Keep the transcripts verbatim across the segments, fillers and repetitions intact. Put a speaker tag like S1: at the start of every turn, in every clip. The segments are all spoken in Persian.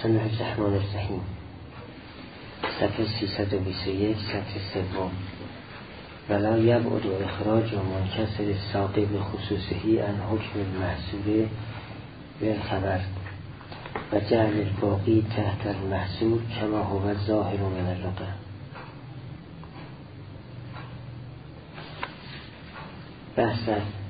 S1: بسم الله الرحمن الرحیم. صفحه سیصد و بیست و یک، سطر سوم. ولا یبعد اخراج و منکسر ساقه به خصوصهی عن حکم المحصول به خبر و جعل الباقی تحت المحصول کما هو ظاهر من اللغة. بحث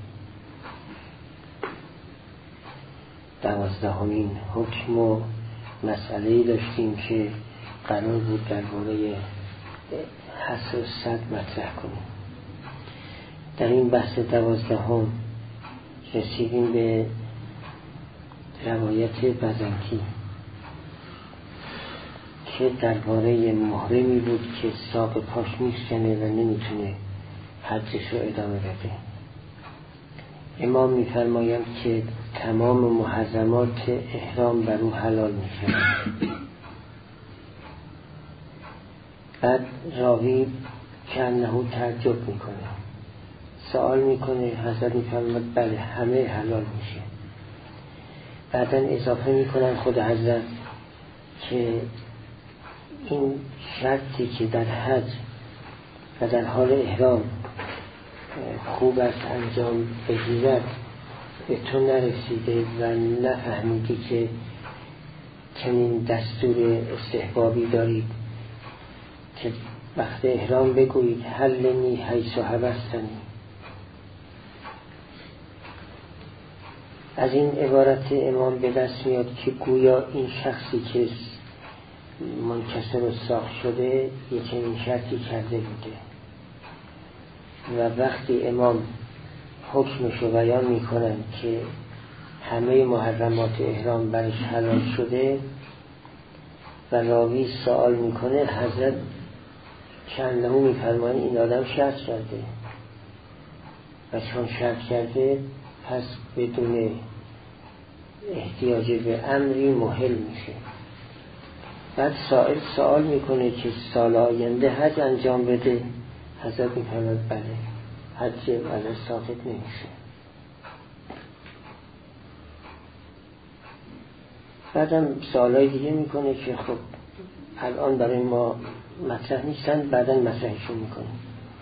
S1: دوازدهمین حکم و مسئله‌ای داشتیم که قرار بود درباره حصر صد مطرح کنیم. در این بحث دوازدهم رسیدیم به روایت بزنطی که درباره محرمی بود که ساق پاش میشکنه و نمیتونه حجش رو ادامه بده. امام میفرمایند که تمام محرمات احرام بر او حلال میشن. بعد راوی که انه تعجب میکنه، سوال میکنه، حضرت میفرماید بله همه حلال میشه. بعدا اضافه میکنن خود حضرت که این شرطی که در حج و در حال احرام خوب است انجام بگیرد به تو نرسیده و نفهمیدی که چنین دستور استحبابی دارید که وقت احرام بگویید حلنی حیث حبستنی. از این عبارت امام به دست میاد که گویا این شخصی که منکسر و ساق شده یه چنین شرطی کرده بوده و وقتی امام حکمش رو بیان میکنن که همه محرمات احرام برش حلال شده و راوی سوال میکنه، حضرت چند نمو میفرماین این آدم شرط کرده و چون شرط کرده پس بدون احتیاج به امری محل میشه. بعد سائل سوال میکنه که سال آینده حج انجام بده. حضرت میفرماید بله حج ازش ساقط نمیشه. بعدم سوالای دیگه میکنه که خب الان برای ما مطرح نیستن، بعدا مطرحشون میکنیم.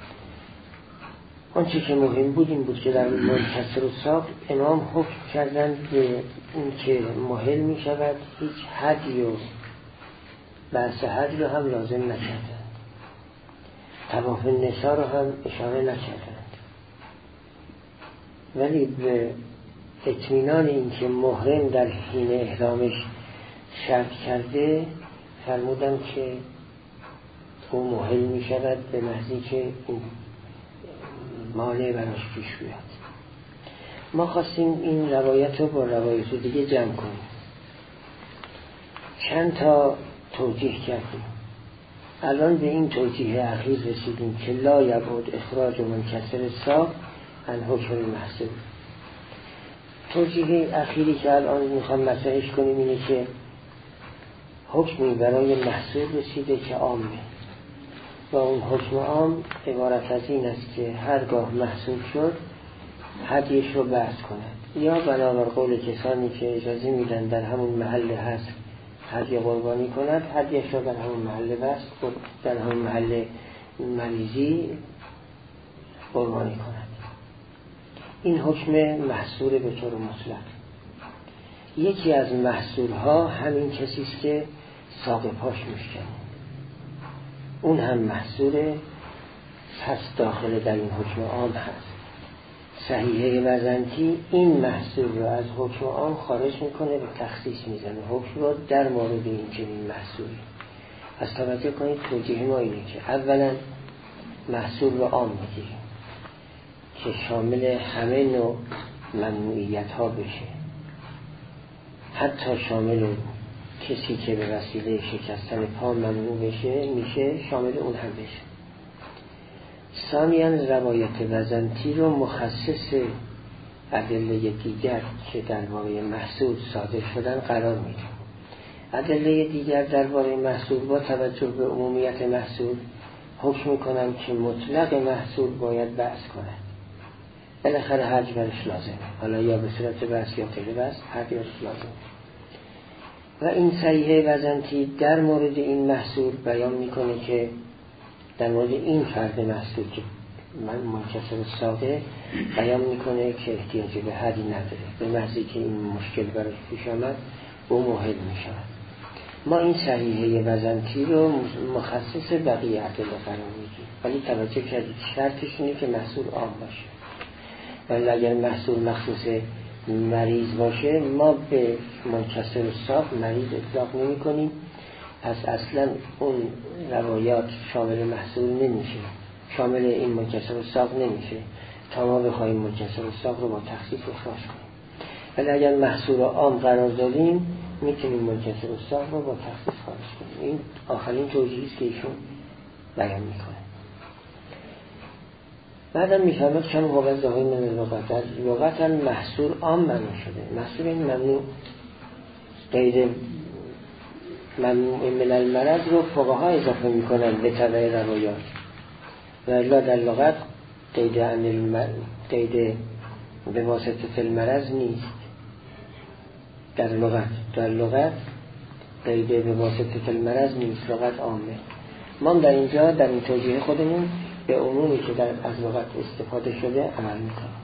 S1: آنچه که مهم بود این بود که در منکسر و ساق امام حکم کردن به این که محل میشود، هیچ حدی و بحث حد رو هم لازم نکردن، طواف نساء رو هم اشاره نکردند، ولی به اطمینان این که محرم در حین احرامش شرط کرده فرمودن که او محل می شود به محضی که این مانع براش پیش بیاد. ما خواستیم این روایت رو با روایت دیگه جمع کنیم. چند تا توجیه کردیم. الان به این توجیه اخیر رسیدیم که لا یبعد اخراج منکسر ساق عن حکم المحصول. توجیه اخیری که الان میخوام مطرحش کنیم اینه که حکمی برای محصول رسیده که عامه و اون حکم عام عبارت از این است که هرگاه محصول شد هدیش رو بحث کند یا بنابر قول کسانی که اجازه میدن در همون محل هست هدیه قربانی کند، هدیهش رو در همون محل بست در همون محل مریضی قربانی کند. این حکم محصول به طور مطلق. یکی از محصول ها همین کسیست که ساق پاش میشکنه، اون هم محصول پس داخل در این حکم عام هست. صحیحه بزنطی این محصول رو از حکم عام خارج میکنه و تخصیص میزنه حکم رو در مورد این چنین محصولی. از توجه کنید توجیه ما اینه که اولا محصول رو عام میگیریم که شامل همه نوع ممنوعیت ها بشه، حتی شامل کسی که به وسیله شکستن پا ممنوع بشه میشه شامل اون هم بشه. ثانیاً روایت بزنطی رو مخصص ادله دیگر که درباره محصول صادر شدن قرار میده. ادله دیگر درباره محصول با توجه به عمومیت محصول حکم میکنن که مطلق محصول باید بحث کند. بالاخره حج برش لازمه، حالا یا به صورت بحث یا غیر بحث حج برش لازمه. و این صحیحه بزنطی در مورد این محصول بیان میکنه که در مورد این فرد محصول که من منکسر ساقه بیان میکنه که احتیاجی به حدی نداره، به محضی که این مشکل براش پیش آمد او موهل میشود. ما این صحیحه بزنطی رو مخصص بقیه ادله قرار میدیم، ولی توجه کردید شرطش اینه که محصول عام باشه. ولی اگر محصول مخصوص مریض باشه ما به منکسر الساق مریض اطلاق نمی کنیم، پس اصلا اون روایات شامل محصول نمیشه، شامل این منکسر الساق نمیشه تا ما بخوایم منکسر الساق رو با تخصیص اخراج کنیم. ولی اگر محصول رو عام قرار دادیم میتونیم منکسر الساق رو با تخصیص خارج کنیم. این آخرین توجیهی است که ایشون بیان میکنه. بعدم میفهمد چون قابل ظاهر من لغت در لغت محصول عام ممنوع شده. محصول این ممنوع غیر ممنوع من المرض رو فقها اضافه میکنن به تبع روایات، و الا در لغت قید عن المرض قید به واسطه المرض نیست. در لغت در لغت قید به واسطه المرض نیست، لغت عامه. ما در اینجا در این توجیه خودمون به عمومی که در از لغت استفاده شده عمل میکنم.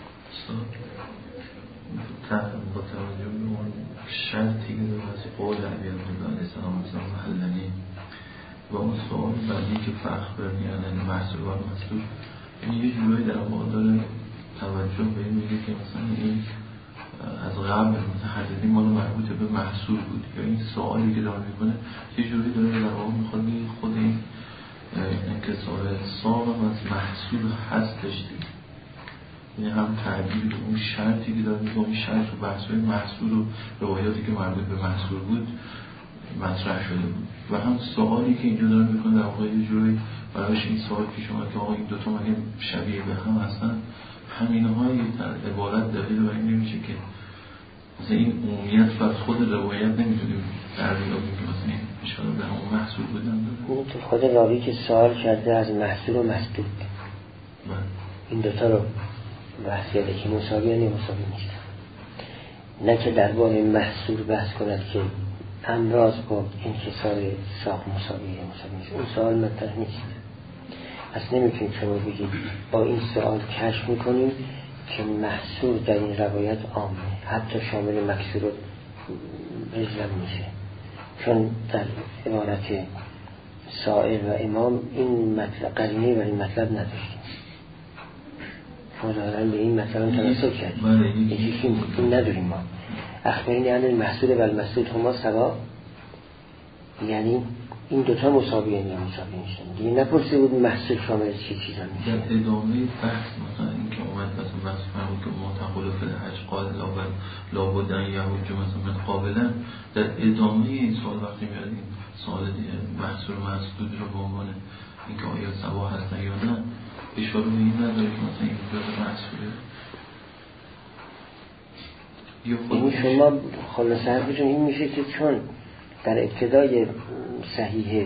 S2: با توجه به اون شرطی که در از قول عبی عبدالله علیه السلام مثلا محلنی و اون سوال بعدی که فرق برمیانه محصول و محصول، این یه جورایی در واقع داره توجه به این میگه که مثلا این از قبل متحددی مال مربوط به محصول بود، یا این سوالی که داره میکنه یه جوری داره در واقع میخواد خود این انکسار ساق از محصول هستش دیگه. یعنی هم تعبیر به اون شرطی که داره میگه اون شرط و بحث‌های محصول و روایاتی که مربوط به محصول بود مطرح شده بود، و هم سوالی که اینجا داره میکنه در واقع یه جوری برایش این سوال پیش اومد که آقا این دوتا مگه شبیه به هم هستن؟ همین‌های در عبارت دلیل بر این نمیشه که مثلا این عمومیت بر خود روایت نمیتونیم در بیابیم که مثلا این اشاره به همون محصول بودن داره.
S1: تو خود راوی که سوال کرده از محصول و مسدود این دوتا رو بحث کرده که مساوی یا نمساوی نیستن، نه که درباره محصول بحث کند که امراض با انکسار ساق مساوی یا مساوی نیست. اون سوال مطرح نیست. پس نمیتونیم شما بگید با این سوال کشف میکنیم که محصول در این روایت عامه، حتی شامل مکسور و رجلم میشه، چون در عبارت سائل و امام این مطلب قرینه و این مطلب نداشتیم. ما ظاهران به این مطلب تناسب کردیم، یکیشیم این نداریم. ما اخبرین یعنی المحصول و المسدود هما سوا، یعنی این دوتا مساوی یا مساوی نیستن. دیگه نپرسه بود محصول شامل چی چیزا میشه.
S2: در ادامه بحث مثلا این که اومد مثلا بحث فرمود که معتقل فی الحج قال لا بد ان یحج مثلا قابلا، در ادامه این سوال وقتی میاد این سوال محصول مسدود رو به عنوان اینکه آیا سوا هست یا نه اشاره به این نداره که مثلا این جزء محصوله.
S1: این شما خلاصه حرفشون این میشه که چون در ابتدای صحیح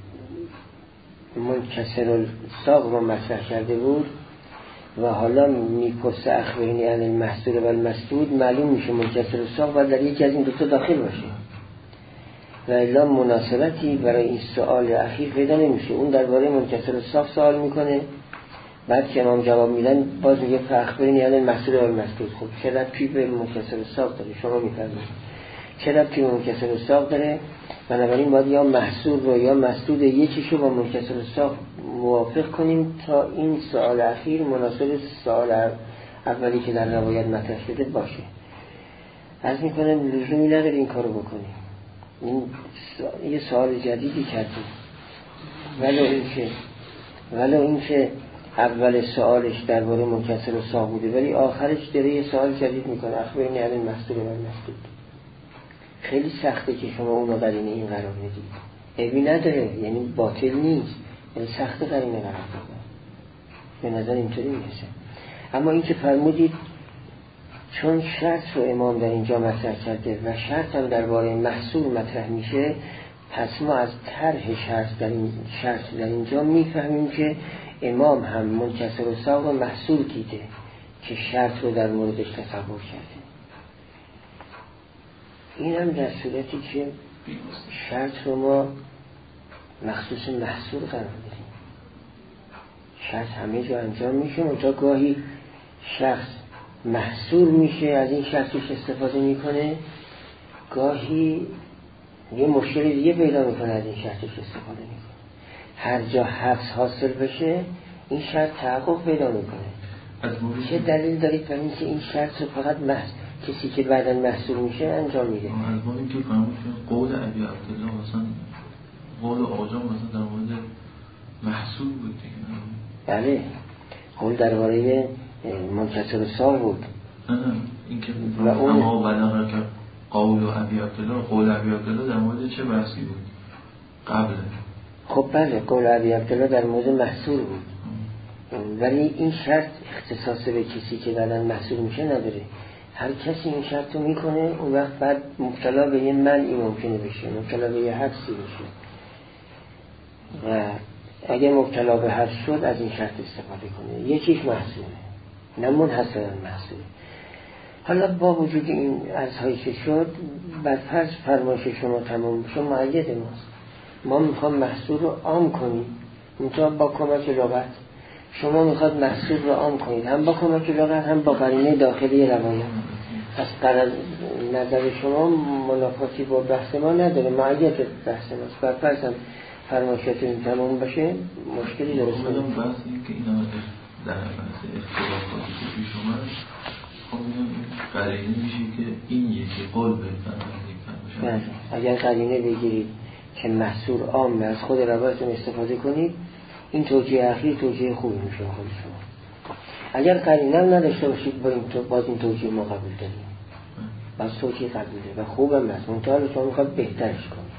S1: منکسر الساق رو مطرح کرده بود و حالا میپرسه اخبرینی عن المحصول و المسدود، معلوم میشه منکسر الساق و در یکی از این دوتا داخل باشه، و الا مناسبتی برای این سوال اخیر پیدا نمیشه. اون درباره منکسر الساق سوال میکنه، بعد که امام جواب میدن باز میگه اخبرینی عن المحصول و المسدود. خب چه ربطی به منکسر الساق داره؟ شما میفرمایید چه ربطی به منکسر الساق داره؟ بنابراین باید یا محصول رو یا مسدود یکیشو با منکسر الساق موافق کنیم تا این سوال اخیر مناسب سوال اولی که در روایت مطرح شده باشه. عرض میکنم لزومی نداره این کارو بکنیم. این سوال... یه سوال جدیدی کردیم، ولو اینکه ولو اینکه اول سوالش درباره منکسر الساق بوده ولی آخرش داره یه سوال جدید میکنه اخبرینی عن المحصول و المسدود. خیلی سخته که شما اونو قرینه این قرار بدید، عیبی نداره، یعنی باطل نیست، یعنی سخته قرینه قرار دادن، به نظر اینطوری میرسه. اما این که فرمودید چون شرط رو امام در اینجا مطرح کرده و شرط هم درباره محصول مطرح میشه، پس ما از طرح شرط در این شرط در اینجا میفهمیم که امام هم منکسر الساق و محصول دیده که شرط رو در موردش تصور کرده. این هم در صورتی که شرط رو ما مخصوص محصول قرار بدیم. شرط همه جا انجام میشه، منتها گاهی شخص محصول میشه از این شرطش استفاده میکنه، گاهی یه مشکل دیگه پیدا میکنه از این شرطش استفاده میکنه. هر جا حفظ حاصل بشه این شرط تحقق پیدا میکنه. چه دلیل دارید برای اینکه این شرط رو فقط محض کسی که بعداً محصول میشه انجام میده؟
S2: از ما اینکه فهمید که قول ابی عبدالله مثلا قول آقا مثلا در مورد محصول بود دیگه.
S1: بله قول درباره منکسر الساق بود.
S2: نه نه اینکه اما بلغ که قول ابی عبدالله قول ابی عبدالله در مورد چه بحثی بود قبل؟
S1: خب بله قول ابی عبدالله در مورد محصول بود، ولی این شرط اختصاص به کسی که بعداً محصول میشه نداره. هر کسی این شرط رو میکنه اون وقت بعد مبتلا به یه منعی ممکنه بشه، مبتلا به یه حبسی بشه و اگه مبتلا به حبس شد از این شرط استفاده کنه. یکیش محصوله نه منحصراً محصوله. حالا با وجود این عرضهایی که شد بر فرض فرمایش شما تمام بشه مؤید ماست. ما میخوام محصول رو عام کنیم منتها با کمک لغت، شما میخواد محصول رو عام کنید هم با کمک لغت هم با قرینه داخلی روایت. پس قرار نظر شما منافاتی با بحث ما نداره، معیت بحث ماست. بر فرض هم فرمایشات این تمام باشه مشکلی درست
S2: کنید. من بحث این که این هم در بحث اختلافاتی که پیش اومد خب این قرینه میشه که این یکی قول بهتر باشه.
S1: اگر قرینه بگیرید که محصول عام از خود روایتون استفاده کنید این توجیه اخیر توجیه خوبی میشه خود شما. اگر قرینه هم نداشته باشید با این تو باز این توجیه ما قبول داریم، باز توجیه قبوله و خوبم هست، منتها شما میخواد بهترش کنید.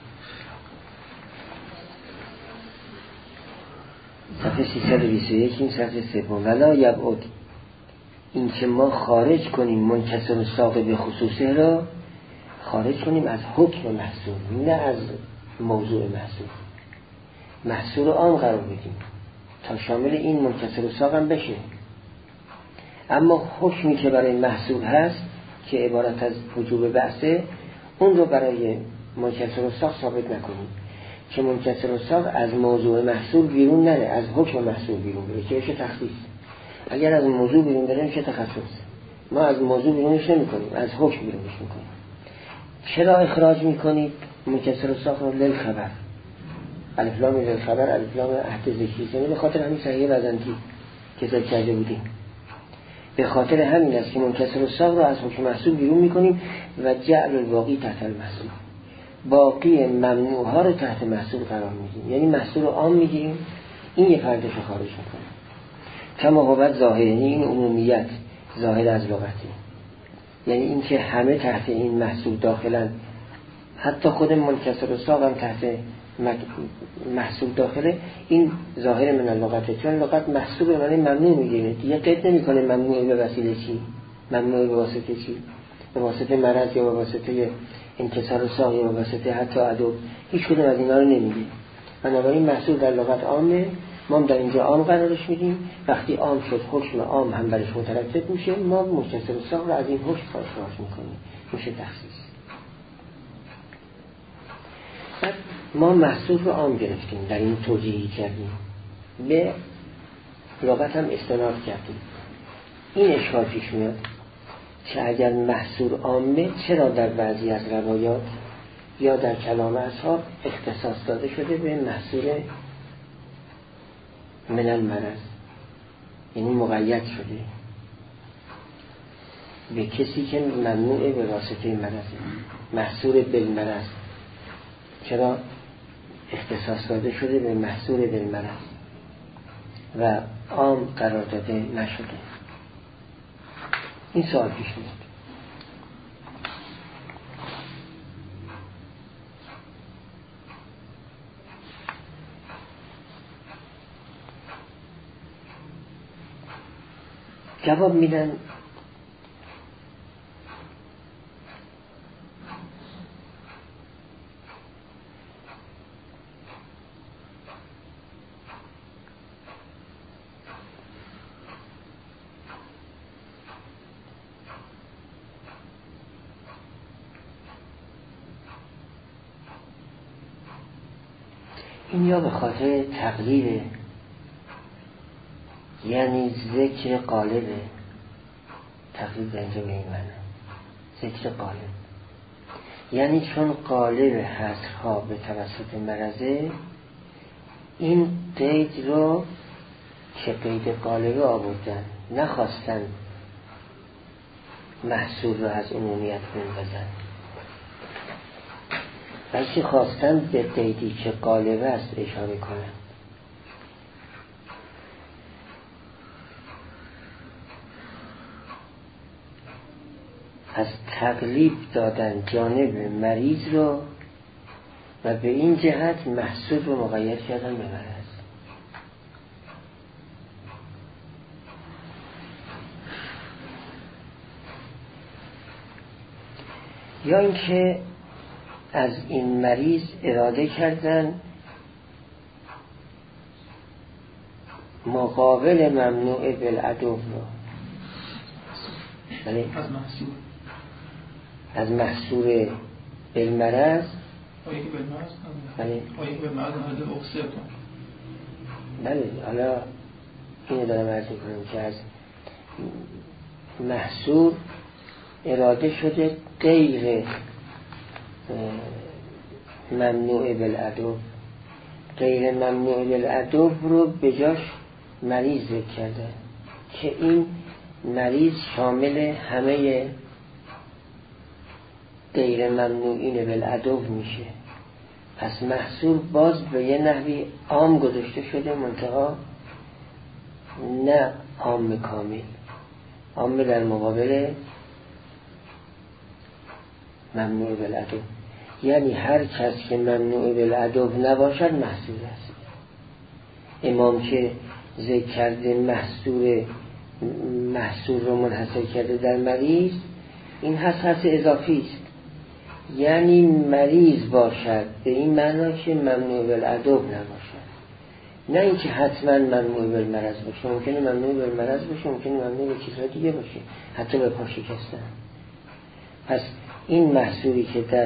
S1: صفحه سیصد و بیست و یک این صفحه سوم. ولا یبعد این که ما خارج کنیم منکسر الساق به خصوصه را خارج کنیم از حکم محصول نه از موضوع محصول. محصول عام قرار بدیم تا شامل این منکسر الساق هم بشه، اما حکمی که برای محصول هست که عبارت از وجوب بحثه اون رو برای منکسر الساق ثابت نکنیم که منکسر الساق از موضوع محصول بیرون نره، از حکم محصول بیرون بره که بشه تخصیص. اگر از موضوع بیرون بره میشه تخصص. ما از موضوع بیرونش نمی کنیم، از حکم بیرونش میکنیم. چرا اخراج میکنید منکسر الساق رو؟ لیل خبر الف لام لیل خبر الف لام عهد ذکری، یعنی به خاطر همین صحیح بزنتی که ذکر کرده بودیم، به خاطر همین است که منکسر الساق رو از حکم محصول بیرون میکنیم و جعل الباقی تحت المحصول، باقی ممنوع ها رو تحت محصول قرار میدیم. یعنی محصول رو عام میگیریم این یه پردش رو خارج میکنیم. کما هوت ظاهر، یعنی این عمومیت ظاهر از لغتی، یعنی این که همه تحت این محصول داخلن، حتی خود منکسر الساق هم تحت محصول داخله. این ظاهر من اللغته، چون لغت محصول به معنی ممنوع میگیره دیگه، قید نمیکنه ممنوع به وسیله چی، ممنوع به واسطه چی، به واسطه مرض یا به واسطه انکسار الساق یا به واسطه حتی عدو، هیچ کدوم از اینا رو نمیگه. بنابراین محصول در لغت عامه، ما در اینجا عام قرارش میدیم. وقتی عام شد حکم عام هم برش مترتب میشه، ما منکسر الساق رو از این حکم خارج میکنیم، میشه تخصیص. ما محصول رو عام گرفتیم در این توجیهی کردیم، به لغت هم استناد کردیم. این اشکال پیش میاد که اگر محصول عامه چرا در بعضی از روایات یا در کلام اصحاب اختصاص داده شده به محصول من المرض، یعنی مقید شده به کسی که ممنوع به واسطه مرض، محصول بالمرض چرا اختصاص داده شده به محصول بالمرض و عام قرار داده نشده؟ این سوال پیش میاد. جواب میدن این یا به خاطر تقلیده، یعنی ذکر قالبه. تقلید در اینجا به این معنی ذکر قالب، یعنی چون قالب حصرها به توسط مرزه، این قید رو که قید قالبه آوردن، نخواستن محصول رو از عمومیت بندازن، بلکه خواستن به قیدی که قالبه است اشاره کنن. از تقلیب دادن جانب مریض رو و به این جهت محصول رو مقید کردن به مرض. یا اینکه از این مریض اراده کردن مقابل ممنوع بالعدو رو، بله،
S3: از محصول
S1: از محصول بالمرض.
S3: آیه که بالمرض
S1: بله،
S3: آیه که بالمرض هده اقصیتون.
S1: بله، حالا اینو دارم عرض کنم که از محصول اراده شده غیر ممنوع بالعدو، غیر ممنوع بالعدو رو به جاش مریض ذکر کرده که این مریض شامل همه غیر ممنوعین بالعدو میشه. پس محصول باز به یه نحوی عام گذاشته شده، منتها نه عام کامل، عام در مقابل ممنوع بالعدو. یعنی هر کس که ممنوع بالعدو نباشد محصول است. امام که ذکر کرده محصول محصول رو منحصر کرده در مریض، این حساس اضافی است، یعنی مریض باشد به این معنا که ممنوع بالعدو نباشد، نه اینکه حتما ممنوع بالمرض باشه. ممکنه ممنوع بالمرض باشه، ممکنه ممنوع به چیزهای دیگه باشه، حتی به پا شکستن. پس این محصولی که در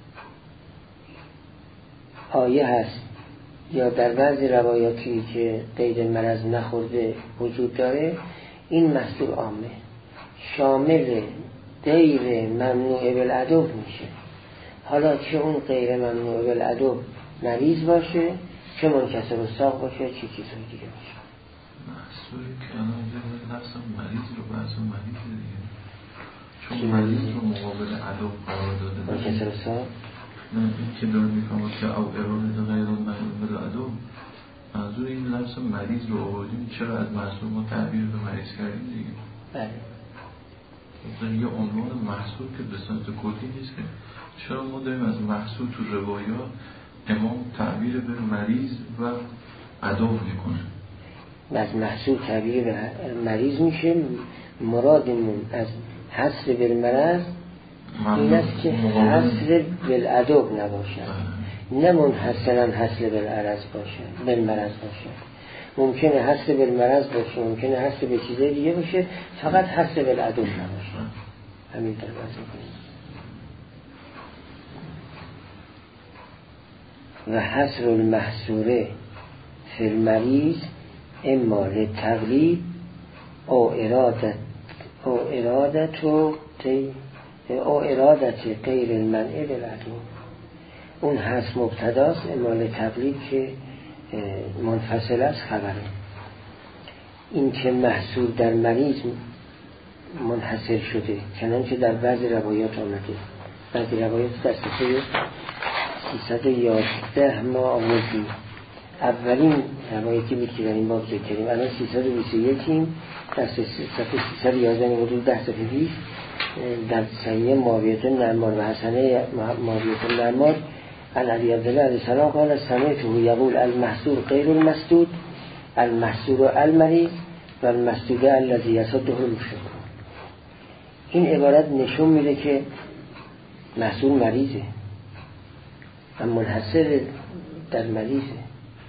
S1: آیه هست یا در بعضی روایاتی که قید مرض نخورده وجود داره، این محصول عامه، شامل غیر ممنوع بالعدو میشه. حالا چه اون غیر ممنوع بالعدو مریض باشه، چه منکسر الساق باشه، چه چیزهای دیگه باشه.
S2: محصولی که الان نفس مریض رو بعض مریض دیگه، چون مریض رو مقابل عدو قرار داده
S1: منکسر الساق.
S2: نه این که داره میکنم که او اراده غیر ممنوع بالعدو، منظور این لفظ مریض رو آوردیم، چرا از محصول ما تعبیر به مریض کردیم دیگه.
S1: بله،
S2: یه عنوان محصول که به صورت کلی نیست که چرا ما داریم از محصول تو روایات امام تعبیر به مریض و عدو میکنه.
S1: از محصول تعبیر به مریض میشه. مرادمون از حصر بالمرض این است که حصر بالعدو نباشد، نه منحصرا حصر بالعرض باشد، بالمرض باشد. ممکنه حصر بالمرض باشه، ممکنه حصر به چیزای دیگه باشه، فقط حصر بالعدو نباشه. همین طور باشه. و حصر المحصوره فی المریض اما لتقلیب او ارادت او ارادت و او ارادت غیر المنع بالعدو. اون هست مبتداست، اما لتقلیب که منفصل است خبره. این که محصول در مریض منحصر شده، چنانچه در بعضی روایات آمده. بعضی روایات در صفحه سیصد و یازده ما آمدیم. اولین روایتی بود که در این باب ذکر کردیم. الان سیصد و بیست و یکیم، در صفحه سیصد و یازده حدود ده صفحه پیش در صحیح معاویه نعمان و حسنه معاویه نعمان عن علی عبدالله علیه السلام قال سمعته یقول المحصور غیر المسدود المحصور المریض و المسدود الذی یصده المشرکون. این عبارت نشون میده که محصول مریضه و منحصر در مریضه.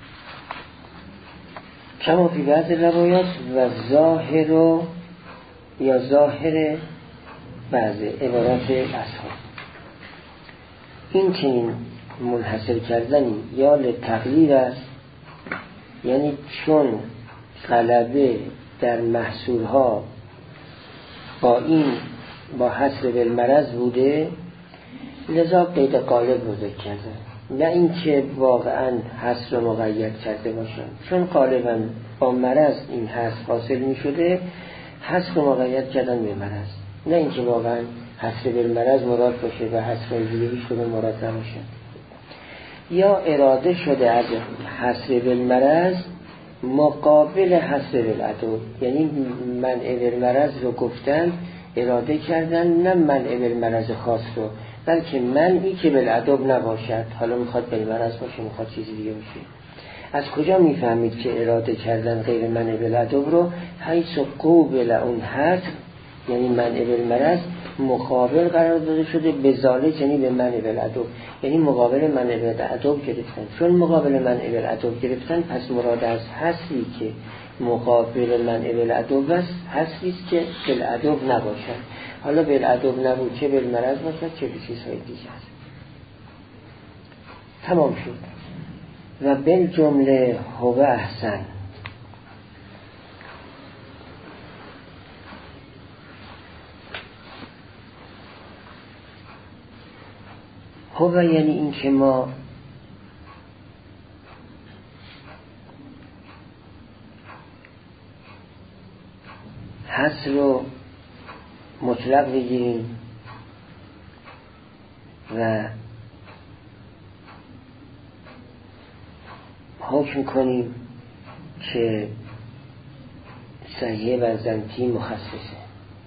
S1: کما فی بعض روایات و ظاهر و یا ظاهر بعض عبارات اصحاب. این چنین منحصر کردنی یا لتقلیل است، یعنی چون غلبه در محصولها با این با حصر بالمرض بوده لذا قید قالب رو ذکر کرده، نه اینکه واقعا حصر رو مقید کرده باشن، چون غالبا با مرض این حصر حاصل می شده حصر رو مقید کردن به مرض، نه اینکه واقعا حصر بالمرض مراد باشه و حصر دیگه هیچ کدوم مراد نباشه. یا اراده شده از حصر بالمرض مقابل حصر بالعدو، یعنی منع بالمرض رو گفتن اراده کردن، نه منع بالمرض خاص رو، بلکه منعی که بالعدو نباشد، حالا میخواد بالمرض باشه میخواد چیزی دیگه باشه. از کجا میفهمید که اراده کردن غیر منع بالعدو رو؟ حیث قوبل اون حد، یعنی منع بالمرض مقابل قرار داده شده به ذالک، یعنی به منع بالعدو، یعنی مقابل منع بالعدو گرفتن. چون مقابل منع بالعدو گرفتن پس مراد از حصری که مقابل منع بالعدو است حصری است که بالعدو نباشد، حالا بالعدو نبود چه بالمرض باشد چه به چیزهای دیگه است. تمام شد. و بالجمله هو احسن. هو یعنی این که ما حصر رو مطلق بگیریم و حکم کنیم که صحیح بزنتی مخصصه.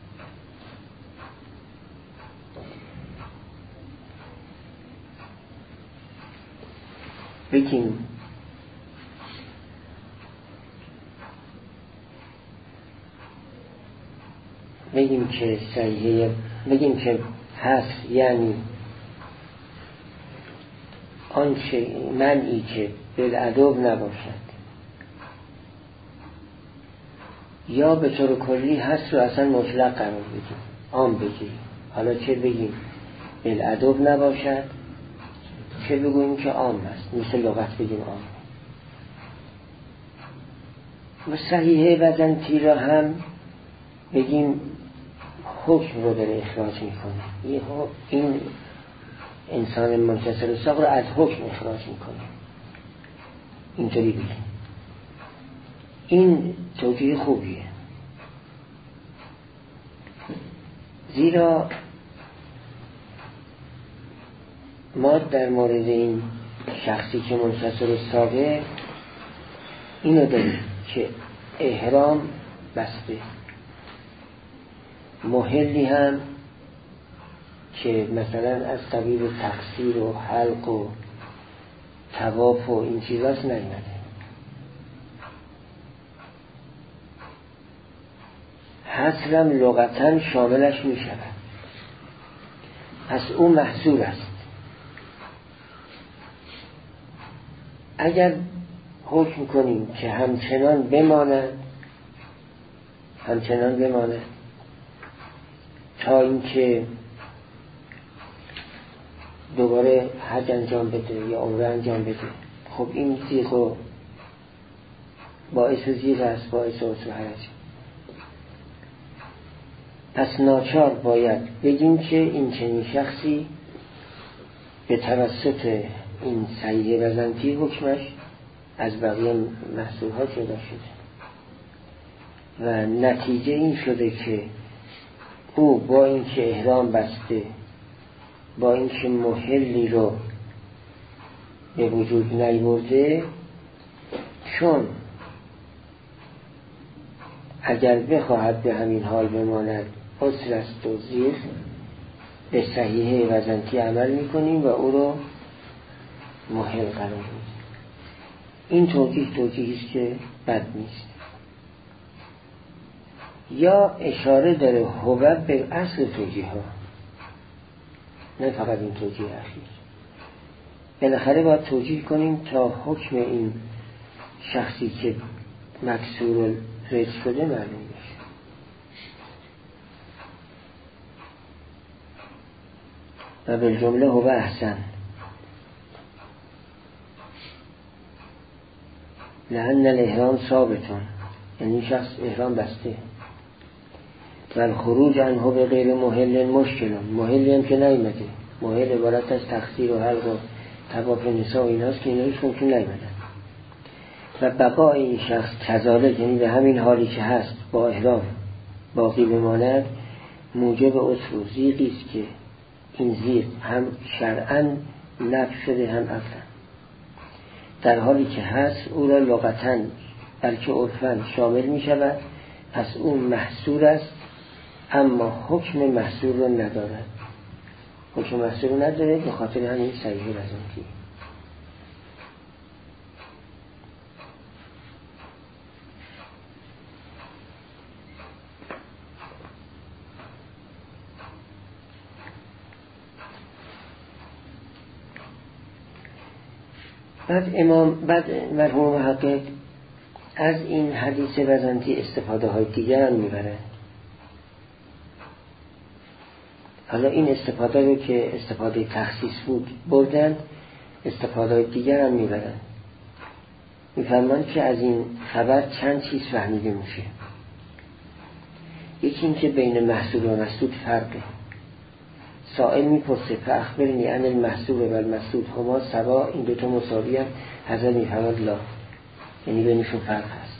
S1: بگیم بگیم که صحیح بگیم که هست یعنی آنچه منعی که بالعدو نباشد، یا به طور کلی هست رو اصلا مطلق قرار بدیم، عام بگیم. حالا چه بگیم بالعدو نباشد، چه بگوییم که عام است، مثل لغت بگیم عام. و صحیحه بزنتی را هم بگیم حکم رو داره اخراج میکنه، این انسان منکسر الساق رو از حکم اخراج میکنه، اینطوری بگیم. این توجیه خوبیه، زیرا ما در مورد این شخصی که منکسر الساقه اینو داریم که احرام بسته، محلی هم که مثلا از قبیل تقصیر و حلق و طواف و این چیزاست نیامده. حصرم لغتاً شاملش می شود، پس او محصور است. اگر حکم کنیم که همچنان بماند همچنان بماند تا اینکه دوباره حج انجام بده یا عمره انجام بده، خب این زیغ و باعث زیغ است، باعث عسر و حرج. پس ناچار باید بگیم که این چنین شخصی به توسط این صحیح بزنتی حکمش از بقیه محصولها جدا شده و نتیجه این شده که او با اینکه احرام بسته، با اینکه محلی رو به وجود نیاورده، چون اگر بخواهد به همین حال بماند عسر است و زیغ، به صحیحه بزنتی عمل میکنیم و او رو محل قرار میدیم. این توجیه توجیهی است که بد نیست. یا اشاره داره هو به اصل توجیه ها، نه فقط این توجیه اخیر. بالاخره باید توجیه کنیم تا حکم این شخصی که مکسور رد شده معلوم بشه. و بالجمله هو احسن. لأن الاحرام ثابتون، یعنی شخص احرام بسته. و الخروج عنه به غیر محل مشکلون، محلی هم که نیمده، محل عبارت از تقصیر و حلق و طواف نساء و ایناست که اینا هیچ ممکن نیمدن. و بقای این شخص کذالک، یعنی به همین حالی که هست با احرام باقی بماند، موجب عسر و ضیقی است که این ضیق هم شرعاً نفی شده هم عقلاً. در حالی که هست او را لغتاً بلکه عرفاً شامل می شود، پس اون محصور است اما حکم محصور را ندارد. حکم محصور را نداره به خاطر همین صحیح رزمتی. بعد امام بعد مرحوم محقق از این حدیث بزنطی استفاده های دیگر هم میبرن. حالا این استفاده رو که استفاده تخصیص بود بردن، استفاده های دیگر هم میبرن. میفرمان که از این خبر چند چیز فهمیده میشه. یکی این که بین محصول و مسعود فرقه. سائل میپرسه فاخبرنی عن المحصول و المسعود هما سوا، این دوتا مساوی هم، حضرت میفرماد لا، یعنی بینشون فرق هست.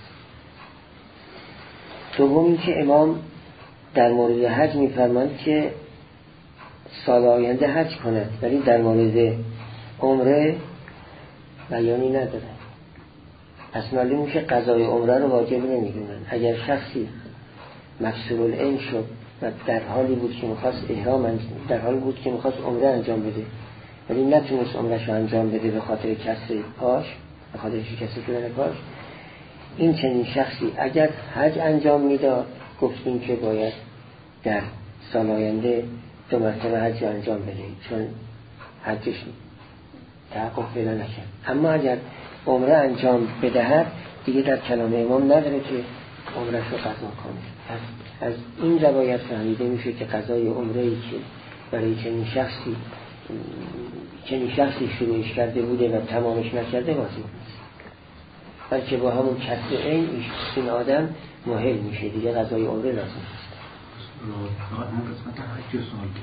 S1: دوم این که امام در مورد حج میفرماد که سال آینده حج کند، ولی در مورد عمره بیانی نداره. پس معلوم میشه قضای عمره رو واجب نمیدونن. اگر شخصی مکسور العین شد و در حالی بود که میخواست احرام در حالی بود که میخواست عمره انجام بده ولی نتونست عمرش رو انجام بده به خاطر کسر پاش، به خاطر شکست شدن پاش، این چنین شخصی اگر حج انجام میداد گفتیم که باید در سال آینده دو مرتبه حج انجام بده، چون حجش تحقق پیدا نکرد. اما اگر عمره انجام بدهد دیگه در کلام امام نداره که عمرش رو قضا کنه. از, از این روایت فهمیده میشه که قضای عمره‌ای که برای چنین شخصی چنین شخصی شروعش کرده بوده و تمامش نکرده واجب نیست، بلکه با همون کسر عین این آدم مهل میشه، دیگه قضای عمره لازم نیست.
S4: فقط هم قسمت حج و سال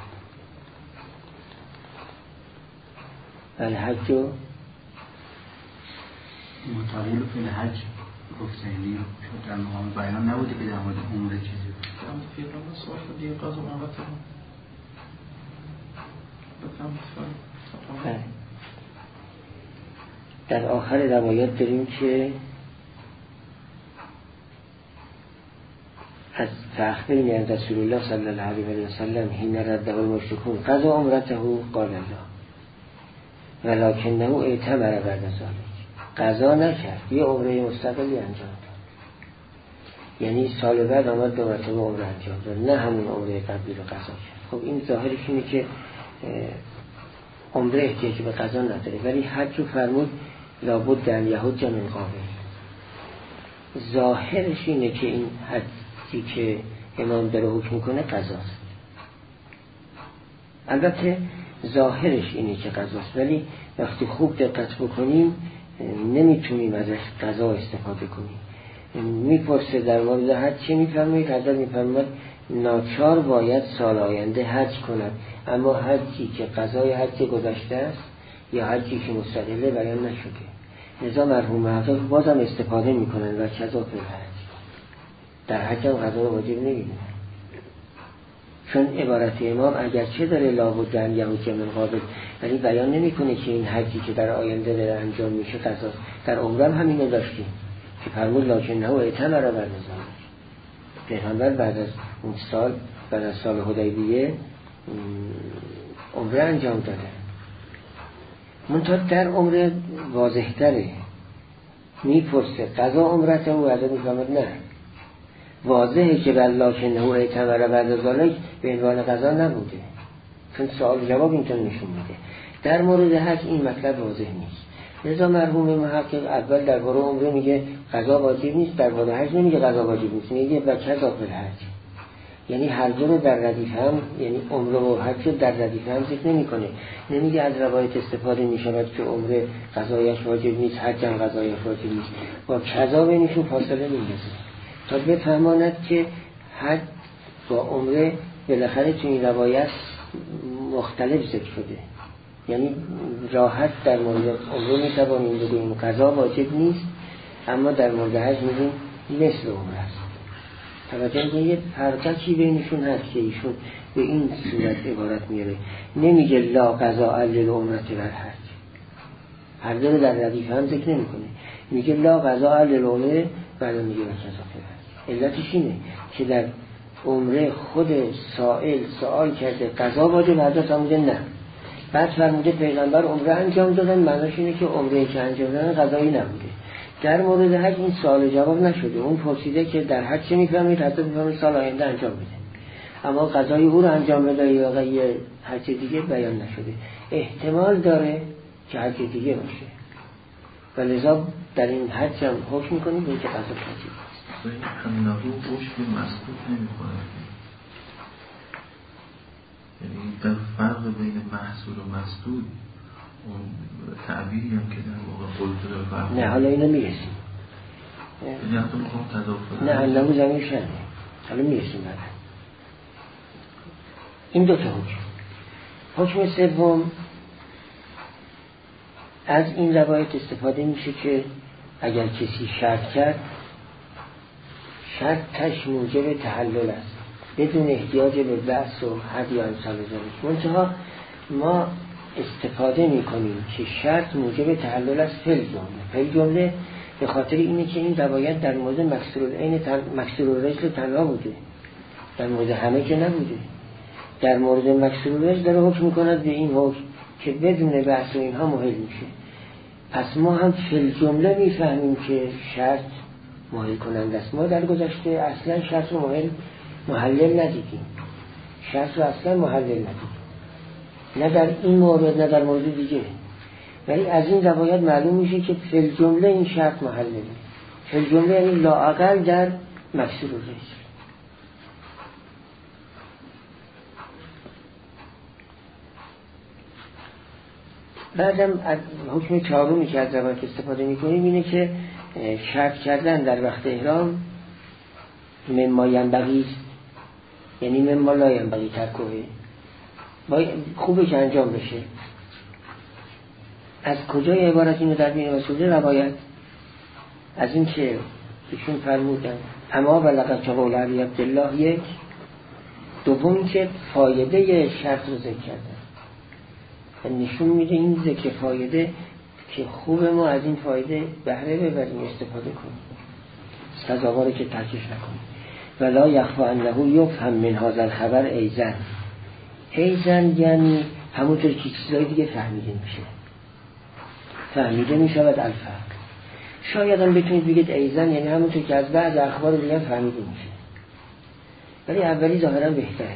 S1: بله حج و
S4: متعول فی الحج گفتنی شد در مقام بیان نبوده که در مورد عمره چیزی بود.
S3: هم فی الحال سوال دیگه قضا مقطع
S1: بله. در آخر روایت داریم که از فاخبرنی عن رسول الله صلی الله علیه و سلم حین رده المشرکون قضا عمرته قال الله ولکنه اعتمر بعد ذلك، قضا نکرد، یه عمره مستقلی انجام داد. یعنی سال بعد آمد دو مرتبه عمره انجام داد، نه همون عمره قبلی رو قضا کرد. خب این ظاهرش اینه که عمره احتیاج به قضا نداره، ولی حج رو فرمود لابد ان یحج من قابل. ظاهرش اینه که این حجی که امام داره حکم کنه قضاست. البته ظاهرش اینه که قضاست، ولی وقتی خوب دقت بکنیم نمیتونیم ازش قضا استفاده کنیم. میپرسه در مورد حج چه میفرمایید؟ حضرت میفرماید ناچار باید سال آینده حج کند، اما حجی که قضای حج گذشته است یا حجی که مستقله بیان نشده. لذا مرحوم محقق بازم استفاده میکنن و کذا فی الحج، در حج هم قضا رو واجب نمیدونن، چون عبارت امام اگرچه داره لابد ان یحج من قابل ولی بیان نمیکنه که این حجی که در آینده داره انجام میشه قضاست. در عمره هم همینو داشتیم که فرمود لکنه اعتمر بعد ذلک، پیغمبر بعد از اون سال بعد از سال حدیبیه عمره انجام داده. منتها در عمره واضح تره، میپرسه قضا عمرته و حضرت میفرماید نه، واضحه که بر لکنه اعتمر بعد ذلک به عنوان قضا نبوده، چون سوال جواب اینطور نشون میده. در مورد حج این مطلب واضح نیست، لذا مرحوم محقق اول درباره عمره میگه قضا واجب نیست، درباره حج نمیگه قضا واجب نیست، میگه و کذا فی الحج، یعنی هر دو رو در ردیف هم، یعنی عمره و حج رو در ردیف هم ذکر نمیکنه. نمیگه از روایت استفاده میشود که عمره قضایش واجب نیست، حج هم قضایش واجب نیست. با کذا بینشون فاصله میندازه تا بفهماند که حج با عمره بالاخره تو این روایت مختلف ذکر شده. یعنی راحت در مورد عمره میتوانیم بگوییم قضا واجب نیست، اما در مورد حج میگیم مثل عمره است. توجه میکنید یه فرقی بینشون هست که ایشون به این صورت عبارت میاره، نمیگه لا قضاء للعمرة والحج، هر دو در ردیف هم ذکر نمیکنه، میگه لا قضاء للعمرة بعد میگه کذا فی الحج. علتش اینه که در عمره خود سائل سوال کرده قضا واجب، حضرت فرموده نه، بعد فرموده پیغمبر عمره انجام دادن، معناش اینه که عمره که انجام دادن قضایی نبوده. در مورد حج این سوال جواب نشده، اون پرسیده که در حج چه میفهمید، حضرت میفهمید سال آینده انجام بده، اما قضای او رو انجام بده یا یه حج دیگه بیان نشده. احتمال داره که حج دیگه باشه و لذا در این حج هم حکم میکنید که قضا حجی است.
S2: این همینه رو حکم مسکوت نمیکنه، یعنی در فرق بین محصول و مسدود اون تعبیری هم که در واقع قلت داره فرق.
S1: نه حالا اینو میرسیم،
S2: یعنی حتی میخوام تضافه
S1: نه علمو زمین شنه، حالا میرسیم بعد. این دو تا حکم. حکم سوم از این روایت استفاده میشه که اگر کسی شرط کرد، شرطش موجب تحلل است بدون احتیاج به بحث و حد یا امثال ذلک. منتها ما استفاده میکنیم که شرط موجب تحلل است فی الجمله. فی الجمله به خاطر اینه که این روایت در مورد مکسور العین تن... مکسور الرجل تنها بوده، در مورد همه که نبوده. در مورد مکسور الرجل داره حکم میکند به این حکم که بدون بحث و اینها محل میشه. پس ما هم فی الجمله میفهمیم که شرط محل کننده است. ما در گذشته اصلا شرط رو محل محلل ندیدیم، شرط رو اصلا محلل ندیدیم، نه در این مورد نه در مورد دیگه. ولی از این روایت معلوم میشه که فی الجمله این شرط محلله. فی الجمله یعنی لااقل در مکسور الرجل. بعدم حکم چهارمی که از روایت استفاده میکنیم اینه که شرط کردن در وقت احرام مما ینبغی است، یعنی مما لا ینبغی ترکه، خوبه که انجام بشه. از کجای عبارت اینو در بین مسئوله روایت؟ از این که ایشون فرمودن اما بلغت که قول علی عبدالله یک، دوم که فایده شرط رو ذکر کردن و نشون میده این ذکر فایده که خوب ما از این فایده بهره ببریم، استفاده کنیم، سزاواره که ترکش نکنیم. ولا یخفی انه یفهم من هذا الخبر ایزن. ایزن یعنی همونطور که چیزای دیگه فهمیده میشه، فهمیده میشود الفرق. شاید هم بتونید بگید ایزن یعنی همونطور که از بعض اخبار دیگه فهمیده میشه، ولی اولی ظاهرا بهتره.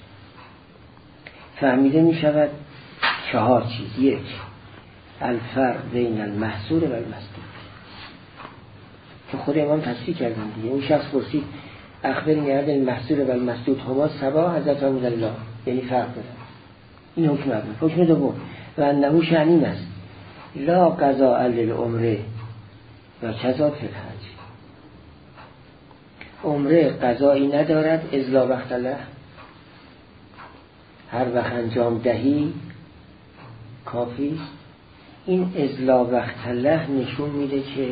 S1: فهمیده میشود چهار چیز: یک، الفرق بین المحصور و المسدود، که خود امام تصریح کردن دیگه. اون شخص پرسید اخبرنی عن المحصور و المسدود هما سوا، حضرت فرمود الله، یعنی فرق دارن. این حکم اول. حکم دوم و انه شأن است لا قضاء للعمره و کذا فی الحج. عمره قضایی ندارد اذ لا وقت له، هر وقت انجام دهی کافی. این اذ لا وقت له نشون میده که